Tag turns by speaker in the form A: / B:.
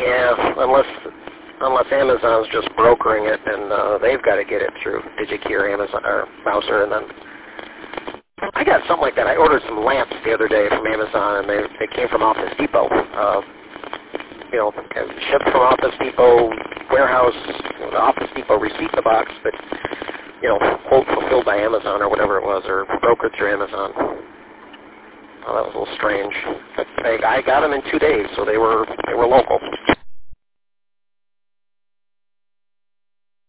A: Yeah, unless Amazon's just brokering it, and they've got to get it through DigiKey or Amazon or Mouser, and then I got something like that. I ordered some lamps the other day from Amazon, and they came from Office Depot. Shipped from Office Depot warehouse, the Office Depot receipt in the box, but quote fulfilled by Amazon or whatever it was, or brokered through Amazon. Well, that was a little strange. But I got them in 2 days, so they were local.